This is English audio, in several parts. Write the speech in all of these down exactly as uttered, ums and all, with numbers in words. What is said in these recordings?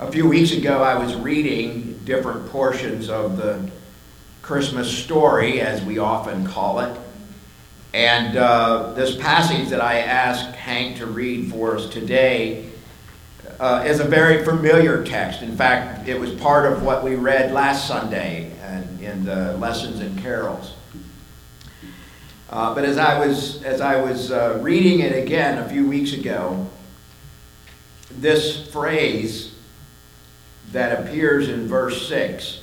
A few weeks ago, I was reading different portions of the Christmas story, as we often call it. And uh, this passage that I asked Hank to read for us today uh, is a very familiar text. In fact, it was part of what we read last Sunday and in the lessons and carols. Uh, but as I was as I was uh, reading it again a few weeks ago, this phrase that appears in verse six,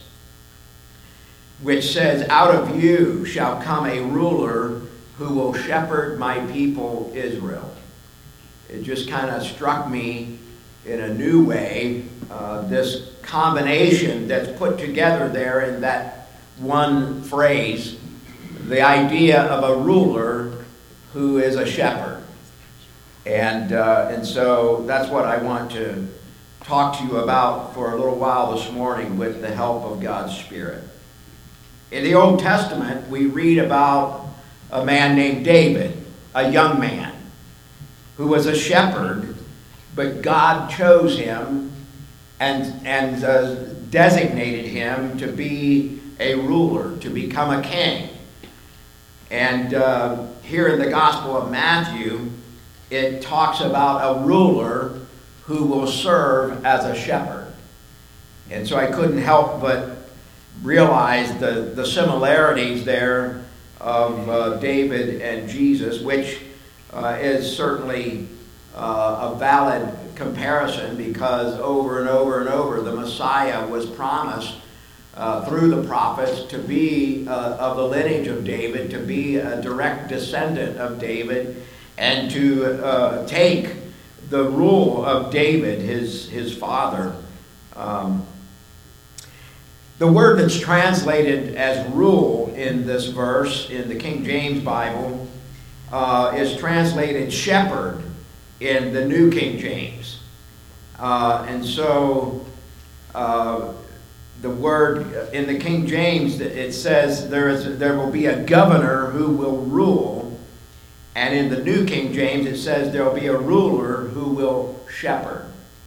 which says, "Out of you shall come a ruler who will shepherd my people Israel." It just kind of struck me in a new way, uh, this combination that's put together there in that one phrase, the idea of a ruler who is a shepherd. And, uh, and so that's what I want to talk to you about for a little while this morning with the help of God's Spirit. In the Old Testament, we read about a man named David, a young man, who was a shepherd, but God chose him and, and uh, designated him to be a ruler, to become a king. And uh, here in the Gospel of Matthew, it talks about a ruler who will serve as a shepherd. And so I couldn't help but realize the, the similarities there of uh, David and Jesus, which uh, is certainly uh, a valid comparison, because over and over and over the Messiah was promised uh, through the prophets to be uh, of the lineage of David, to be a direct descendant of David, and to uh, take the rule of David, his, his father. Um, the word that's translated as rule in this verse in the King James Bible uh, is translated shepherd in the New King James. Uh, and so uh, the word in the King James, it says there is there will be a governor who will rule. And in the New King James, it says there will be a ruler who will shepherd.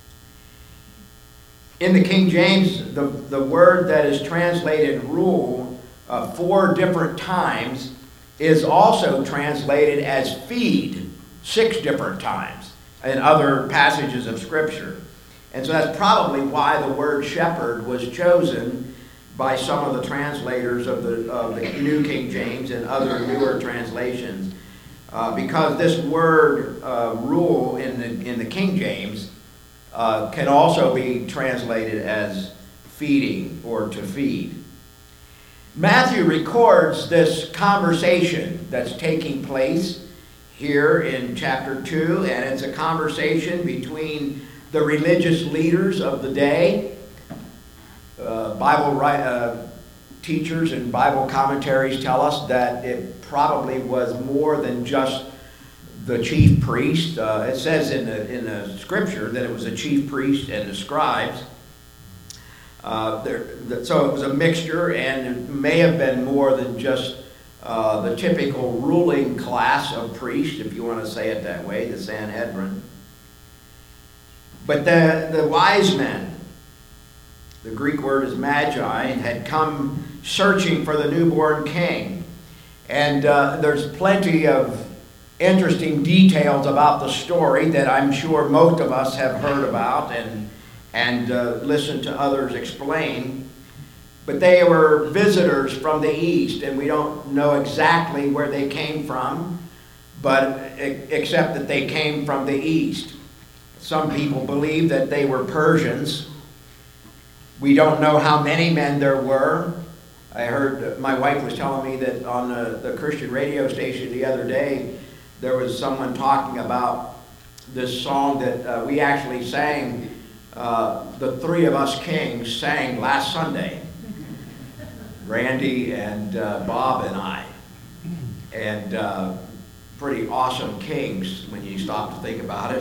In the King James, the, the word that is translated rule uh, four different times is also translated as feed six different times in other passages of Scripture. And so that's probably why the word shepherd was chosen by some of the translators of the, of the New King James and other newer translations. Uh, because this word uh, rule in the, in the King James uh, can also be translated as feeding or to feed. Matthew records this conversation that's taking place here in chapter two, and it's a conversation between the religious leaders of the day. Uh, Bible uh, teachers and Bible commentaries tell us that it probably was more than just the chief priest. Uh, it says in the, in the scripture that it was the chief priest and the scribes. Uh, there, the, so it was a mixture, and it may have been more than just uh, the typical ruling class of priests, if you want to say it that way, the Sanhedrin. But the, the wise men, the Greek word is magi, had come searching for the newborn king. And uh, there's plenty of interesting details about the story that I'm sure most of us have heard about and, and uh, listened to others explain. But they were visitors from the east, and we don't know exactly where they came from, but except that they came from the east. Some people believe that they were Persians. We don't know how many men there were. I heard, my wife was telling me that on the, the Christian radio station the other day, there was someone talking about this song that uh, we actually sang, uh, the three of us kings sang last Sunday. Randy and uh, Bob and I. And uh, pretty awesome kings when you stop to think about it.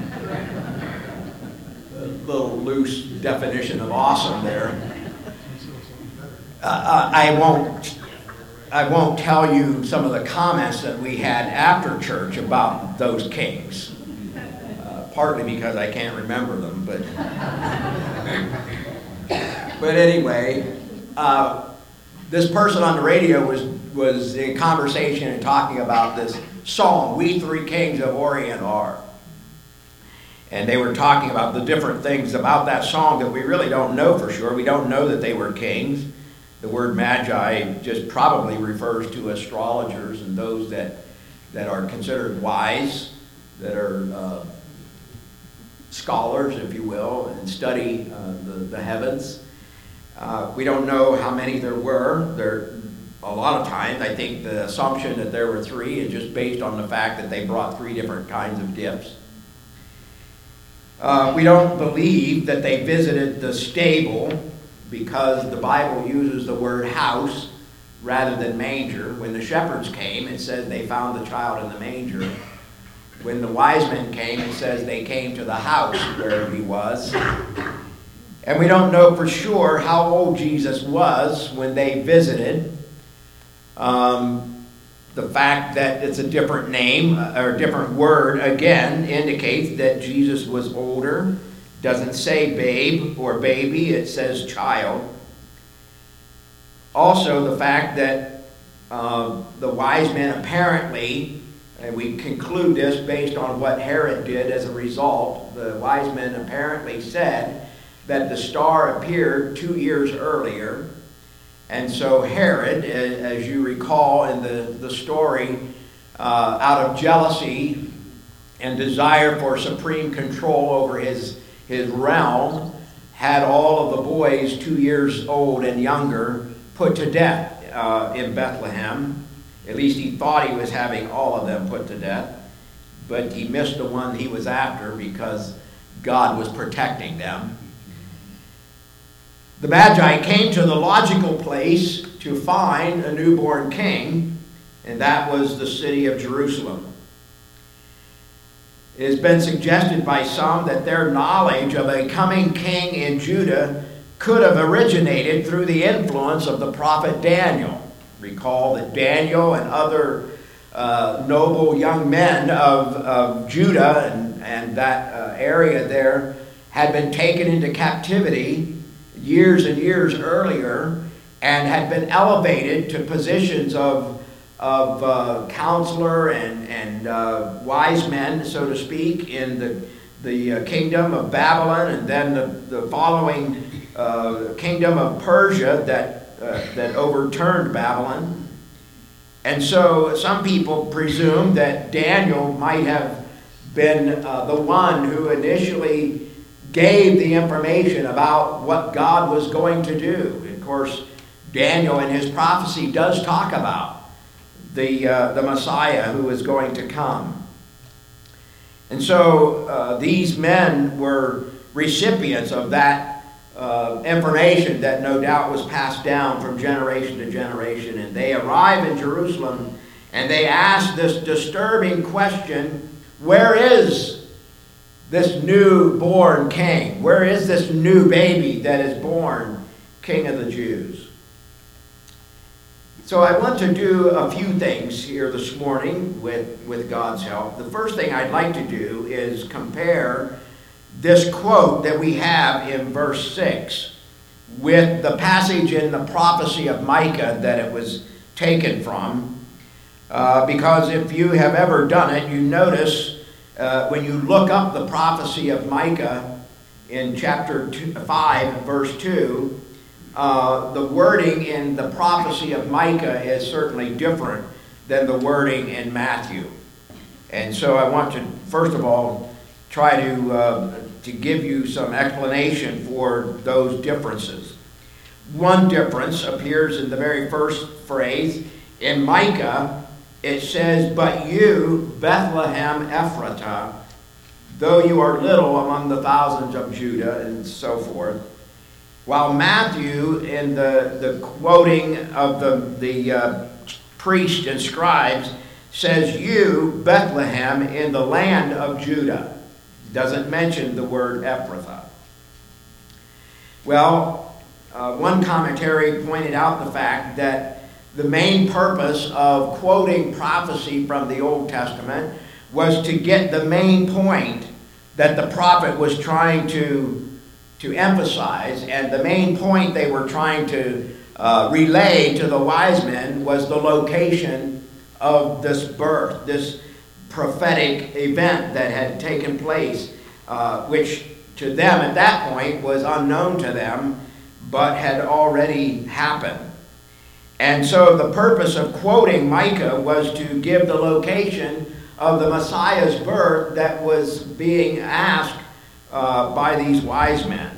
A little loose definition of awesome there. Uh, I won't I won't tell you some of the comments that we had after church about those kings. Uh, partly because I can't remember them, but But anyway, uh, this person on the radio was, was in conversation and talking about this song, We Three Kings of Orient Are. And they were talking about the different things about that song that we really don't know for sure. We don't know that they were kings. The word magi just probably refers to astrologers and those that, that are considered wise, that are uh, scholars, if you will, and study uh, the, the heavens. Uh, we don't know how many there were. There, a lot of times, I think the assumption that there were three is just based on the fact that they brought three different kinds of gifts. Uh, we don't believe that they visited the stable because the Bible uses the word house rather than manger. When the shepherds came, it says they found the child in the manger. When the wise men came, it says they came to the house where he was. And we don't know for sure how old Jesus was when they visited. Um, the fact that it's a different name or a different word, again, indicates that Jesus was older. Doesn't say babe or baby, it says child. Also, the fact that uh, the wise men apparently, and we conclude this based on what Herod did as a result, the wise men apparently said that the star appeared two years earlier. And so Herod, as you recall in the, the story, uh, out of jealousy and desire for supreme control over his His realm, had all of the boys two years old and younger put to death uh, in Bethlehem. At least he thought he was having all of them put to death, but he missed the one he was after because God was protecting them. The Magi came to the logical place to find a newborn king, and that was the city of Jerusalem. It has been suggested by some that their knowledge of a coming king in Judah could have originated through the influence of the prophet Daniel. Recall that Daniel and other uh, noble young men of, of Judah and, and that uh, area there had been taken into captivity years and years earlier and had been elevated to positions of of uh, counselor and, and uh, wise men, so to speak, in the, the uh, kingdom of Babylon, and then the, the following uh, kingdom of Persia that, uh, that overturned Babylon. And so some people presume that Daniel might have been uh, the one who initially gave the information about what God was going to do. Of course, Daniel in his prophecy does talk about the uh, the Messiah who is going to come. And so uh, these men were recipients of that uh, information that no doubt was passed down from generation to generation. And they arrive in Jerusalem and they ask this disturbing question, where is this newborn king? Where is this new baby that is born King of the Jews? So I want to do a few things here this morning with, with God's help. The first thing I'd like to do is compare this quote that we have in verse six with the passage in the prophecy of Micah that it was taken from. Uh, because if you have ever done it, you notice uh, when you look up the prophecy of Micah in chapter two, five, verse two, Uh, the wording in the prophecy of Micah is certainly different than the wording in Matthew. And so I want to, first of all, try to, uh, to give you some explanation for those differences. One difference appears in the very first phrase. In Micah, it says, "But you, Bethlehem Ephratah, though you are little among the thousands of Judah," and so forth. While Matthew, in the, the quoting of the, the uh, priests and scribes, says, "You, Bethlehem, in the land of Judah." Doesn't mention the word Ephrathah. Well, uh, one commentary pointed out the fact that the main purpose of quoting prophecy from the Old Testament was to get the main point that the prophet was trying to to emphasize, and the main point they were trying to uh, relay to the wise men was the location of this birth, this prophetic event that had taken place, uh, which to them at that point was unknown to them, but had already happened. And so the purpose of quoting Micah was to give the location of the Messiah's birth that was being asked uh, by these wise men.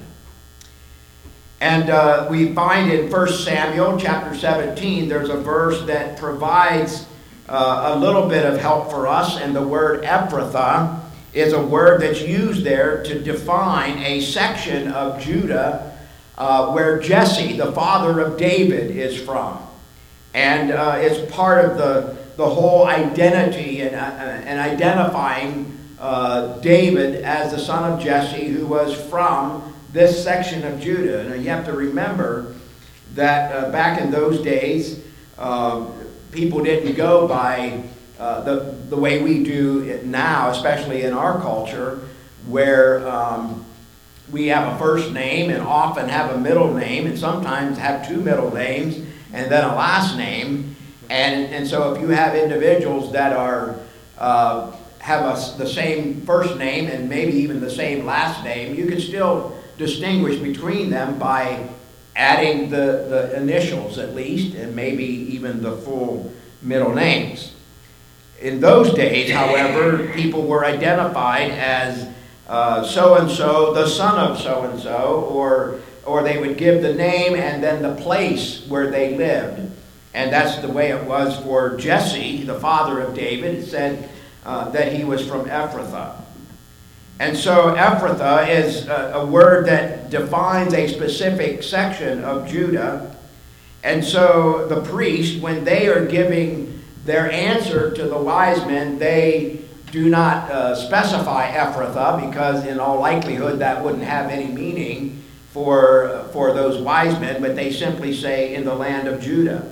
And uh, we find in First Samuel chapter seventeen, there's a verse that provides uh, a little bit of help for us, and the word Ephrathah is a word that's used there to define a section of Judah uh, where Jesse, the father of David, is from. And uh, it's part of the, the whole identity and, uh, and identifying uh, David as the son of Jesse, who was from this section of Judah. Now you have to remember that uh, back in those days, uh, people didn't go by uh, the, the way we do it now, especially in our culture, where um, we have a first name and often have a middle name, and sometimes have two middle names and then a last name. And, and so if you have individuals that are uh, have a, the same first name and maybe even the same last name, you can still distinguish between them by adding the, the initials at least, and maybe even the full middle names. In those days, however, people were identified as uh, so-and-so, the son of so-and-so, or or they would give the name and then the place where they lived. And that's the way it was for Jesse, the father of David. It said uh, that he was from Ephrathah. And so Ephrathah is a, a word that defines a specific section of Judah. And so the priest, when they are giving their answer to the wise men, they do not uh, specify Ephrathah, because in all likelihood that wouldn't have any meaning for, for those wise men, but they simply say in the land of Judah.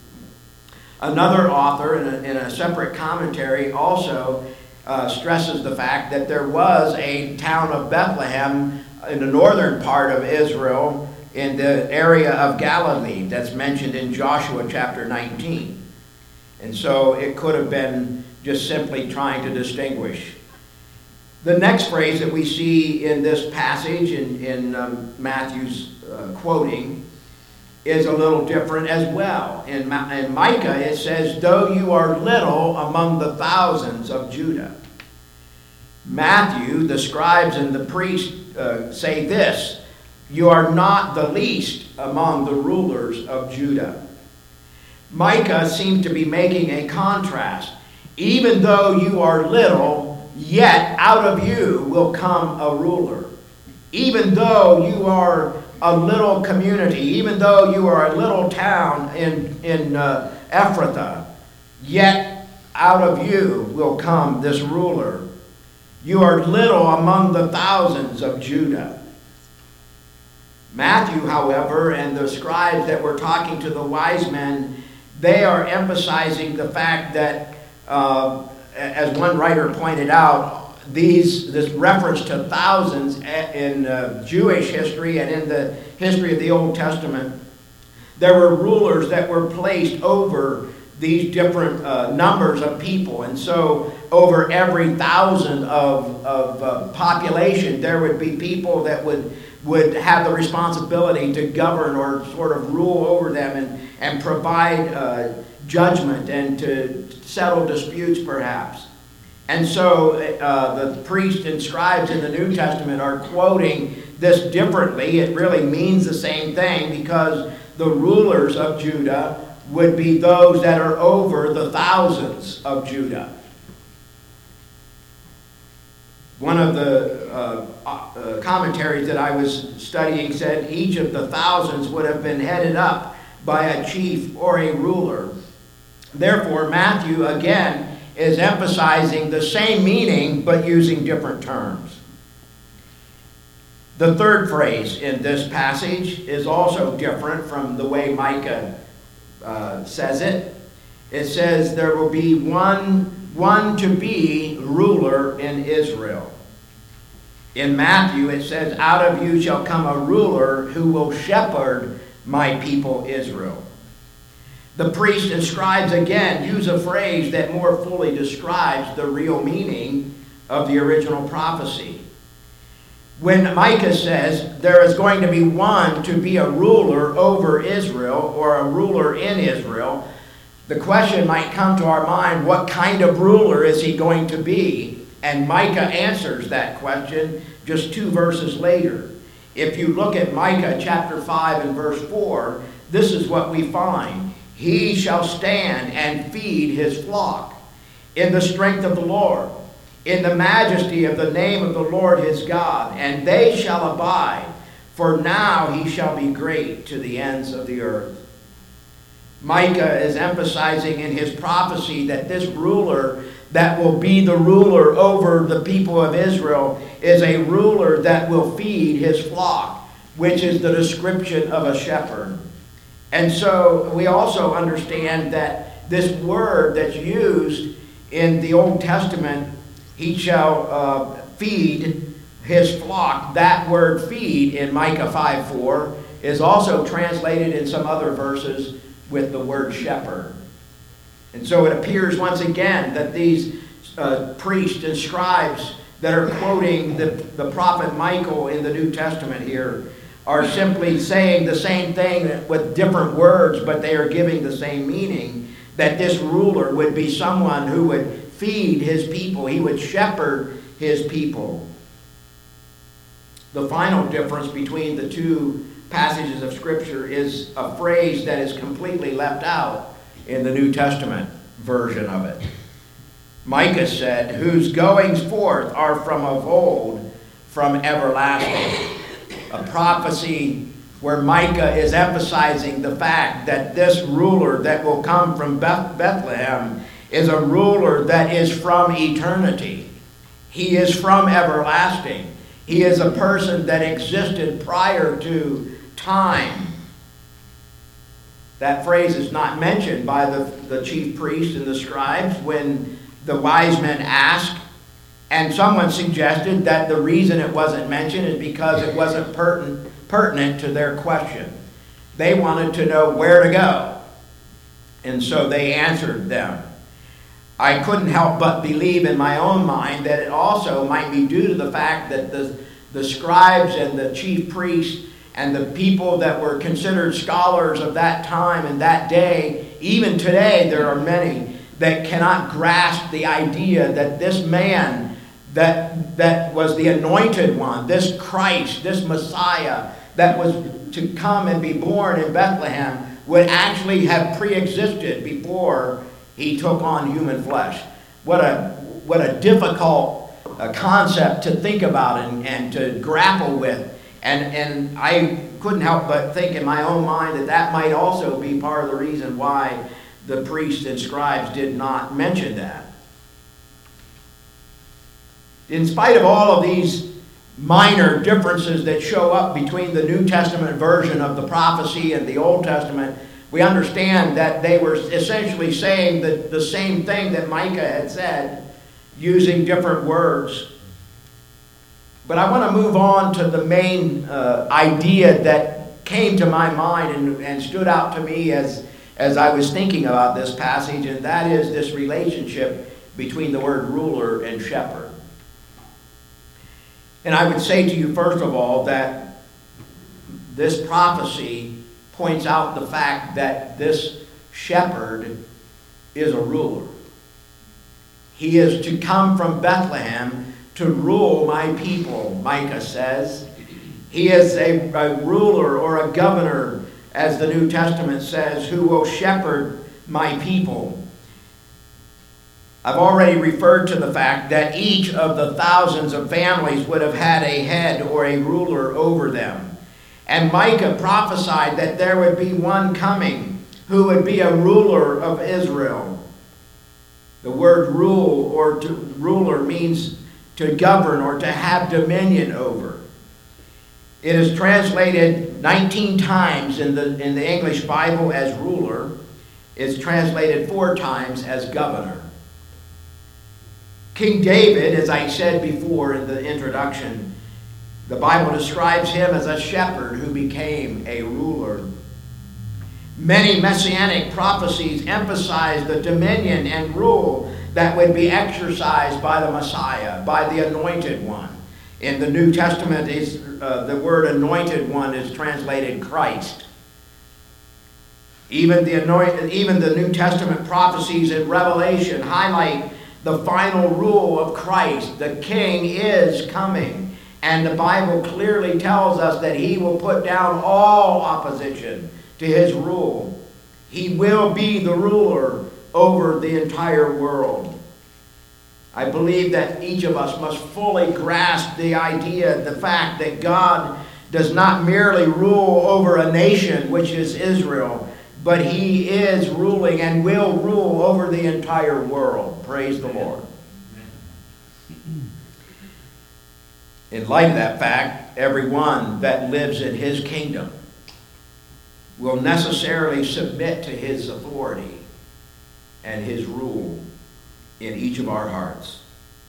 Another author in a, in a separate commentary also uh, stresses the fact that there was a town of Bethlehem in the northern part of Israel in the area of Galilee that's mentioned in Joshua chapter nineteen. And so it could have been just simply trying to distinguish. The next phrase that we see in this passage in, in um, Matthew's uh, quoting is a little different as well. In, Ma- in Micah it says, though you are little among the thousands of Judah. Matthew, the scribes and the priests uh, say this, you are not the least among the rulers of Judah. Micah seems to be making a contrast. Even though you are little, yet out of you will come a ruler. Even though you are a little community, even though you are a little town in, in uh, Ephrathah, yet out of you will come this ruler. You are little among the thousands of Judah. Matthew, however, and the scribes that were talking to the wise men, they are emphasizing the fact that Uh, as one writer pointed out, these this reference to thousands in uh, Jewish history and in the history of the Old Testament, there were rulers that were placed over these different uh, numbers of people. And so over every thousand of, of uh, population, there would be people that would, would have the responsibility to govern or sort of rule over them and, and provide uh, judgment and to settle disputes perhaps. And so uh, the priests and scribes in the New Testament are quoting this differently. It really means the same thing, because the rulers of Judah would be those that are over the thousands of Judah. One of the uh, uh, commentaries that I was studying said each of the thousands would have been headed up by a chief or a ruler. Therefore, Matthew, again, is emphasizing the same meaning, but using different terms. The third phrase in this passage is also different from the way Micah uh, says it. It says, there will be one, one to be ruler in Israel. In Matthew, it says, out of you shall come a ruler who will shepherd my people Israel. The priests and scribes again use a phrase that more fully describes the real meaning of the original prophecy. When Micah says there is going to be one to be a ruler over Israel, or a ruler in Israel, the question might come to our mind, what kind of ruler is he going to be? And Micah answers that question just two verses later. If you look at Micah chapter five and verse four, this is what we find. He shall stand and feed his flock in the strength of the Lord, in the majesty of the name of the Lord his God, and they shall abide, for now he shall be great to the ends of the earth. Micah is emphasizing in his prophecy that this ruler that will be the ruler over the people of Israel is a ruler that will feed his flock, which is the description of a shepherd. And so we also understand that this word that's used in the Old Testament, he shall uh, feed his flock, that word feed in Micah five four is also translated in some other verses with the word shepherd. And so it appears once again that these uh, priests and scribes that are quoting the, the prophet Michael in the New Testament here are simply saying the same thing with different words, but they are giving the same meaning, that this ruler would be someone who would feed his people. He would shepherd his people. The final difference between the two passages of Scripture is a phrase that is completely left out in the New Testament version of it. Micah said, whose goings forth are from of old, from everlasting. A prophecy where Micah is emphasizing the fact that this ruler that will come from Beth- Bethlehem is a ruler that is from eternity. He is from everlasting. He is a person that existed prior to time. That phrase is not mentioned by the, the chief priests and the scribes when the wise men asked, and someone suggested that the reason it wasn't mentioned is because it wasn't pertinent, pertinent to their question. They wanted to know where to go, and so they answered them. I couldn't help but believe in my own mind that it also might be due to the fact that the, the scribes and the chief priests and the people that were considered scholars of that time and that day, even today there are many that cannot grasp the idea that this man that, that was the anointed one, this Christ, this Messiah that was to come and be born in Bethlehem would actually have pre-existed before he took on human flesh. What a, what a difficult uh, concept to think about and, and to grapple with. And, and I couldn't help but think in my own mind that that might also be part of the reason why the priests and scribes did not mention that. In spite of all of these minor differences that show up between the New Testament version of the prophecy and the Old Testament, we understand that they were essentially saying the, the same thing that Micah had said, using different words. But I want to move on to the main uh, idea that came to my mind and, and stood out to me as, as I was thinking about this passage, and that is this relationship between the word ruler and shepherd. And I would say to you, first of all, that this prophecy points out the fact that this shepherd is a ruler. He is to come from Bethlehem to rule my people, Micah says. He is a, a ruler or a governor, as the New Testament says, who will shepherd my people. I've already referred to the fact that each of the thousands of families would have had a head or a ruler over them. And Micah prophesied that there would be one coming who would be a ruler of Israel. The word rule or to, ruler means to govern or to have dominion over. It is translated nineteen times in the, in the English Bible as ruler. It's translated four times as governor. King David, as I said before in the introduction, The Bible describes him as a shepherd who became a ruler. Many messianic prophecies emphasize the dominion and rule that would be exercised by the Messiah, by the Anointed One. In the New Testament, is uh, the word Anointed One is translated Christ. Even the, anointed, even the New Testament prophecies in Revelation highlight the final rule of Christ. The King is coming. And the Bible clearly tells us that he will put down all opposition to his rule. He will be the ruler over the entire world. I believe that each of us must fully grasp the idea, the fact that God does not merely rule over a nation, which is Israel, but he is ruling and will rule over the entire world. Praise the Lord. In light of that fact, everyone that lives in his kingdom will necessarily submit to his authority and his rule in each of our hearts.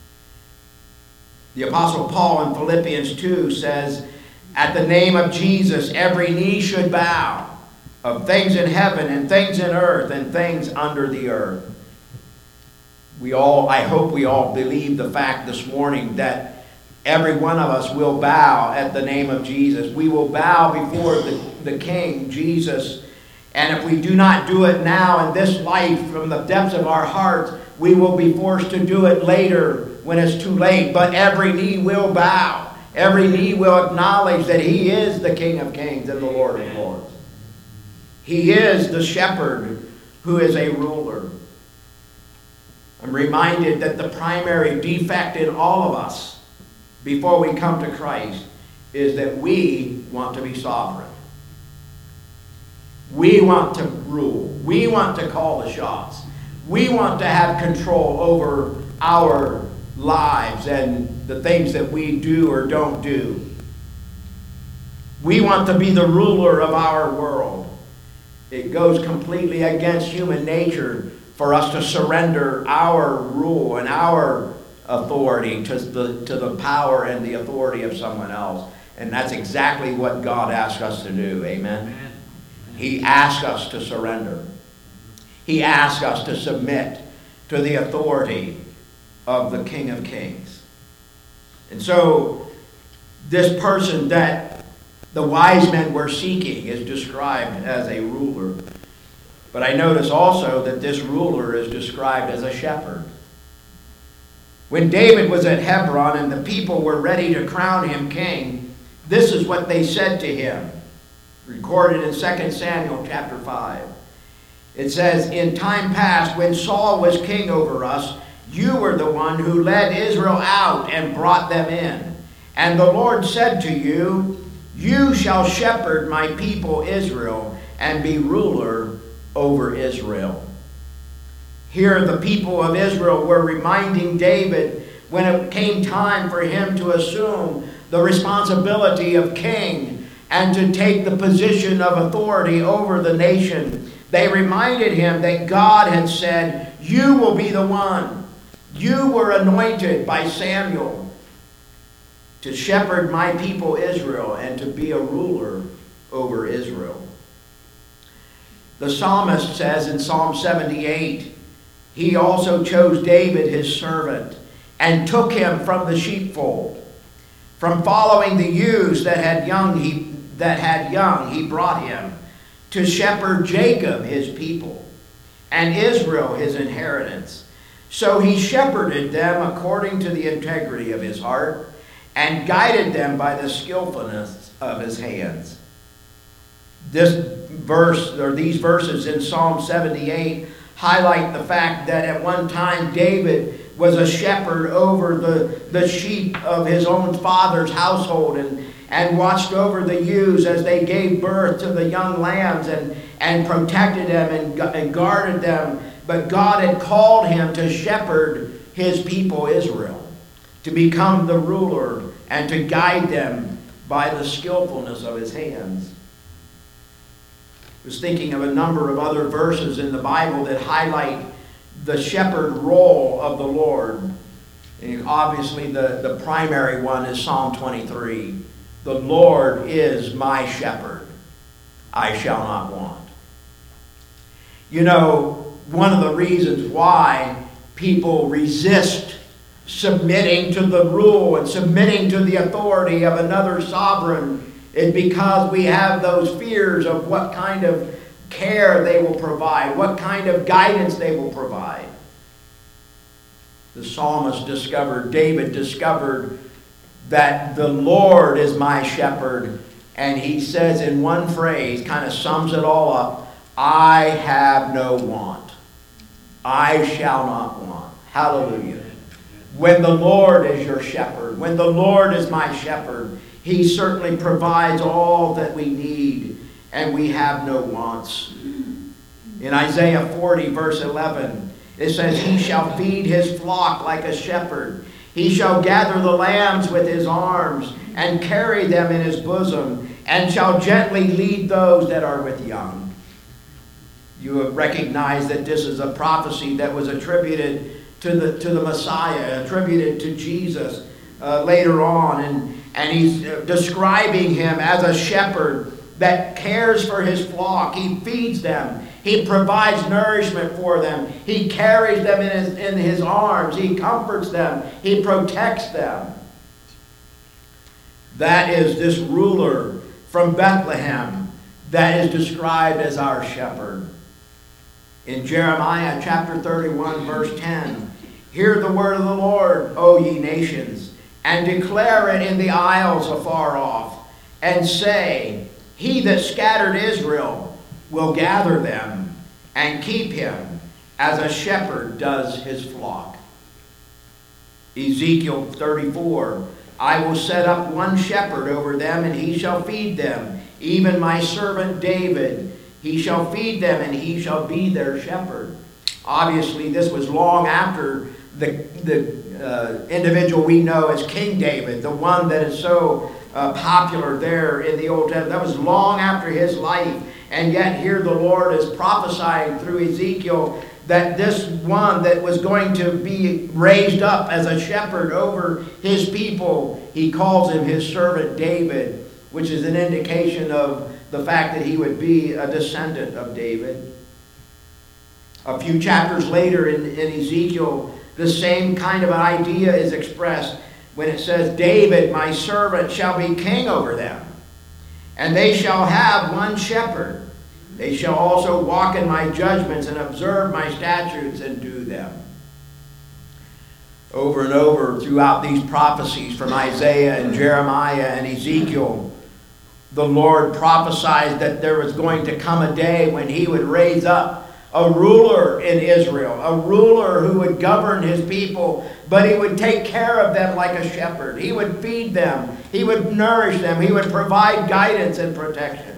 The Apostle Paul in Philippians two says, "At the name of Jesus, every knee should bow, of things in heaven and things in earth and things under the earth." We all, I hope we all believe the fact this morning that every one of us will bow at the name of Jesus. We will bow before the, the King, Jesus. And if we do not do it now in this life from the depths of our hearts, we will be forced to do it later when it's too late. But every knee will bow. Every knee will acknowledge that he is the King of Kings and the Lord of Lords. He is the shepherd who is a ruler. I'm reminded that the primary defect in all of us before we come to Christ is that we want to be sovereign. We want to rule. We want to call the shots. We want to have control over our lives and the things that we do or don't do. We want to be the ruler of our world. It goes completely against human nature for us to surrender our rule and our authority to the, to the power and the authority of someone else. And that's exactly what God asks us to do. Amen? Amen. He asks us to surrender. He asks us to submit to the authority of the King of Kings. And so this person that the wise men were seeking is described as a ruler. But I notice also that this ruler is described as a shepherd. When David was at Hebron and the people were ready to crown him king, this is what they said to him, recorded in Second Samuel chapter five. It says, "In time past, when Saul was king over us, you were the one who led Israel out and brought them in. And the Lord said to you, you shall shepherd my people Israel and be ruler over Israel." Here the people of Israel were reminding David when it came time for him to assume the responsibility of king and to take the position of authority over the nation. They reminded him that God had said, "You will be the one. You were anointed by Samuel to shepherd my people Israel and to be a ruler over Israel." The psalmist says in Psalm seventy-eight, he also chose David his servant and took him from the sheepfold. From following the ewes that had young, he, that had young, he brought him to shepherd Jacob his people and Israel his inheritance. So he shepherded them according to the integrity of his heart and guided them by the skillfulness of his hands. This verse, or these verses in Psalm seventy-eight, highlight the fact that at one time David was a shepherd over the, the sheep of his own father's household and, and watched over the ewes as they gave birth to the young lambs and, and protected them and, and guarded them. But God had called him to shepherd his people Israel, to become the ruler and to guide them by the skillfulness of his hands. I was thinking of a number of other verses in the Bible that highlight the shepherd role of the Lord. And obviously the, the primary one is Psalm twenty-three. The Lord is my shepherd. I shall not want. You know, one of the reasons why people resist submitting to the rule and submitting to the authority of another sovereign is because we have those fears of what kind of care they will provide, what kind of guidance they will provide. The psalmist discovered, David discovered that the Lord is my shepherd, and he says in one phrase, kind of sums it all up, I have no want. I shall not want. Hallelujah. When the Lord is your shepherd, when the Lord is my shepherd, he certainly provides all that we need, and we have no wants. In Isaiah forty, verse eleven, it says, he shall feed his flock like a shepherd. He shall gather the lambs with his arms and carry them in his bosom, and shall gently lead those that are with young. You have recognized that this is a prophecy that was attributed to the to the Messiah, attributed to Jesus uh, later on. And, and he's describing him as a shepherd that cares for his flock. He feeds them. He provides nourishment for them. He carries them in his, in his arms. He comforts them. He protects them. That is this ruler from Bethlehem that is described as our shepherd. In Jeremiah chapter thirty-one, verse ten, hear the word of the Lord, O ye nations, and declare it in the isles afar off, and say, he that scattered Israel will gather them and keep him as a shepherd does his flock. Ezekiel thirty-four, I will set up one shepherd over them, and he shall feed them, even my servant David. He shall feed them, and he shall be their shepherd. Obviously, this was long after the, the uh, individual we know as King David, the one that is so uh, popular there in the Old Testament. That was long after his life. And yet here the Lord is prophesying through Ezekiel that this one that was going to be raised up as a shepherd over his people, he calls him his servant David, which is an indication of the fact that he would be a descendant of David. A few chapters later in, in Ezekiel, the same kind of an idea is expressed when it says, David, my servant, shall be king over them, and they shall have one shepherd. They shall also walk in my judgments and observe my statutes and do them. Over and over throughout these prophecies from Isaiah and Jeremiah and Ezekiel, the Lord prophesied that there was going to come a day when he would raise up a ruler in Israel, a ruler who would govern his people, but he would take care of them like a shepherd. He would feed them. He would nourish them. He would provide guidance and protection.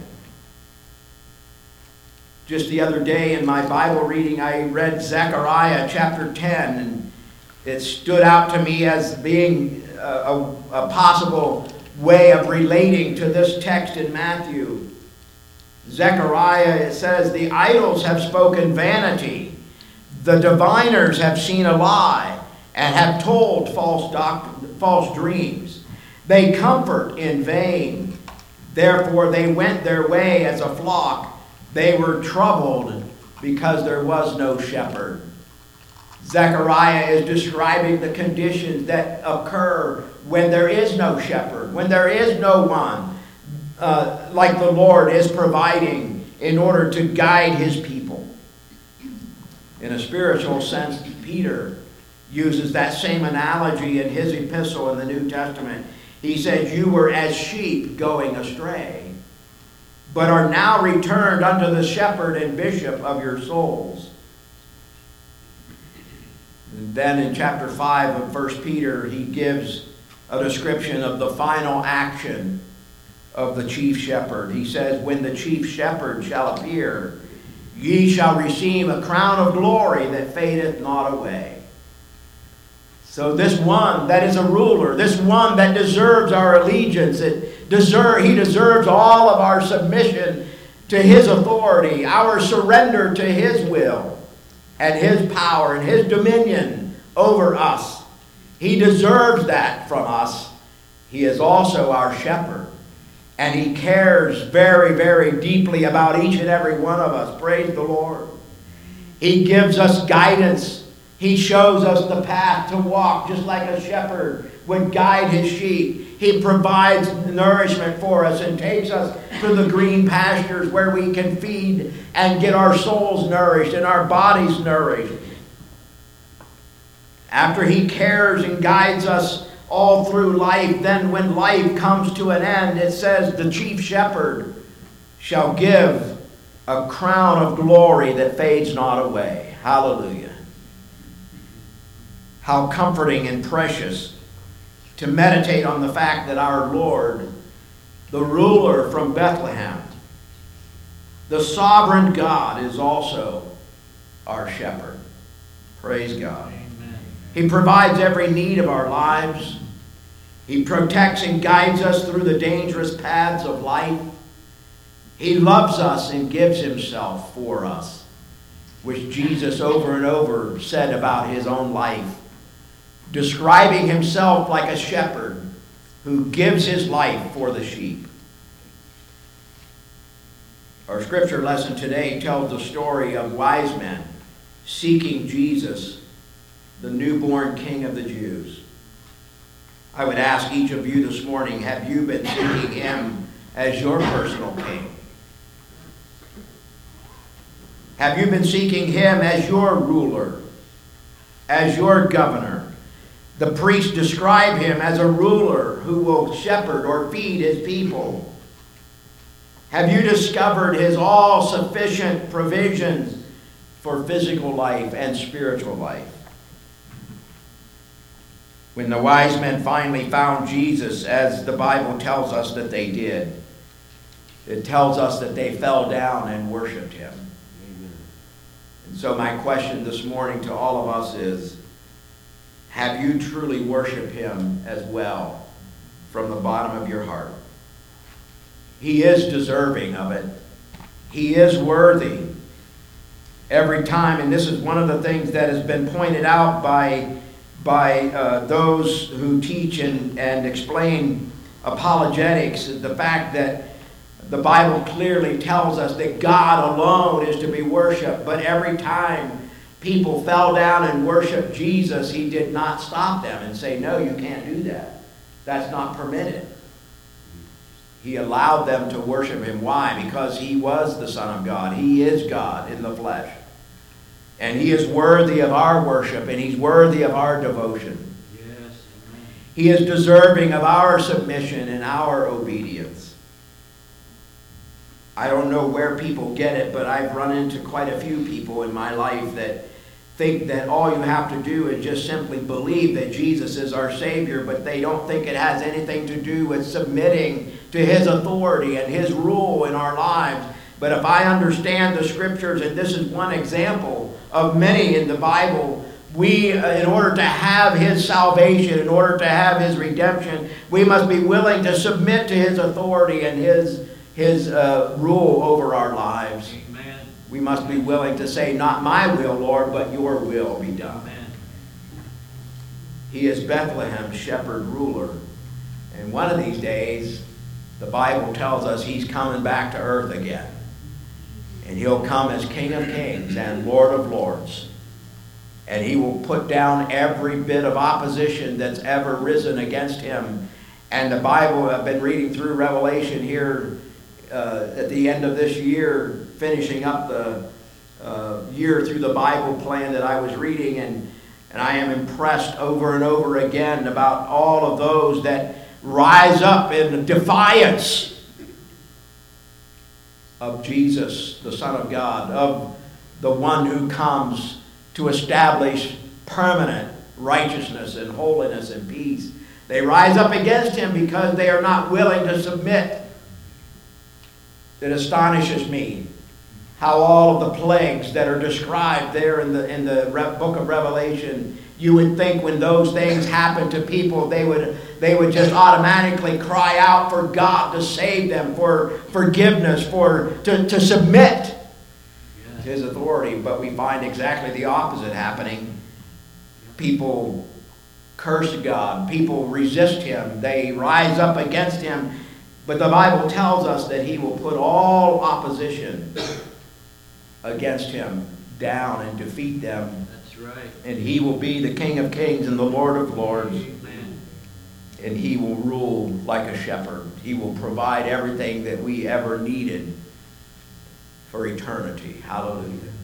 Just the other day in my Bible reading, I read Zechariah chapter ten, and it stood out to me as being a, a, a possible way of relating to this text in Matthew. Zechariah, it says, the idols have spoken vanity. The diviners have seen a lie and have told false doctrine, false dreams. They comfort in vain. Therefore they went their way as a flock. They were troubled because there was no shepherd. Zechariah is describing the conditions that occur when there is no shepherd, when there is no one uh, like the Lord is providing in order to guide his people. In a spiritual sense, Peter uses that same analogy in his epistle in the New Testament. He says, you were as sheep going astray, but are now returned unto the shepherd and bishop of your souls. And then in chapter five of First Peter, he gives a description of the final action of the chief shepherd. He says, when the chief shepherd shall appear, ye shall receive a crown of glory that fadeth not away. So this one that is a ruler, this one that deserves our allegiance, it deserve, he deserves all of our submission to his authority, our surrender to his will and his power and his dominion over us. He deserves that from us. He is also our shepherd. And he cares very, very deeply about each and every one of us. Praise the Lord. He gives us guidance. He shows us the path to walk, just like a shepherd would guide his sheep. He provides nourishment for us and takes us to the green pastures where we can feed and get our souls nourished and our bodies nourished. After he cares and guides us all through life, then when life comes to an end, it says the chief shepherd shall give a crown of glory that fades not away. Hallelujah. How comforting and precious to meditate on the fact that our Lord, the ruler from Bethlehem, the sovereign God, is also our shepherd. Praise God. Amen. He provides every need of our lives. He protects and guides us through the dangerous paths of life. He loves us and gives himself for us, which Jesus over and over said about his own life, describing himself like a shepherd who gives his life for the sheep. Our scripture lesson today tells the story of wise men seeking Jesus, the newborn King of the Jews. I would ask each of you this morning, have you been seeking him as your personal king? Have you been seeking him as your ruler, as your governor? The priests describe him as a ruler who will shepherd or feed his people. Have you discovered his all-sufficient provisions for physical life and spiritual life? When the wise men finally found Jesus, as the Bible tells us that they did, it tells us that they fell down and worshiped him. Amen. And so my question this morning to all of us is, have you truly worshiped him as well from the bottom of your heart? He is deserving of it. He is worthy. Every time, and this is one of the things that has been pointed out by by uh, those who teach and, and explain apologetics, the fact that the Bible clearly tells us that God alone is to be worshiped, but every time people fell down and worshiped Jesus, he did not stop them and say, no, you can't do that. That's not permitted. He allowed them to worship him. Why? Because he was the Son of God. He is God in the flesh. And he is worthy of our worship, and he's worthy of our devotion. Yes, amen. He is deserving of our submission and our obedience. I don't know where people get it, but I've run into quite a few people in my life that think that all you have to do is just simply believe that Jesus is our Savior, but they don't think it has anything to do with submitting to his authority and his rule in our lives. But if I understand the scriptures, and this is one example of many in the Bible, we, uh, in order to have his salvation, in order to have his redemption, we must be willing to submit to his authority and his, his uh, rule over our lives. Amen. We must be willing to say, not my will, Lord, but your will be done. Amen. He is Bethlehem's shepherd ruler. And one of these days, the Bible tells us he's coming back to earth again. And he'll come as King of Kings and Lord of Lords. And he will put down every bit of opposition that's ever risen against him. And the Bible, I've been reading through Revelation here uh, at the end of this year, finishing up the uh, year through the Bible plan that I was reading. And, and I am impressed over and over again about all of those that rise up in defiance of Jesus, the Son of God, of the one who comes to establish permanent righteousness and holiness and peace. They rise up against him because they are not willing to submit. It astonishes me how all of the plagues that are described there in the, in the book of Revelation, you would think when those things happen to people, they would, they would just automatically cry out for God to save them, for forgiveness, for to, to submit to his authority. But we find exactly the opposite happening. People curse God. People resist him. They rise up against him. But the Bible tells us that he will put all opposition against him down and defeat them. That's right. And he will be the King of Kings and the Lord of Lords. Amen. And he will rule like a shepherd. He will provide everything that we ever needed for eternity. Hallelujah.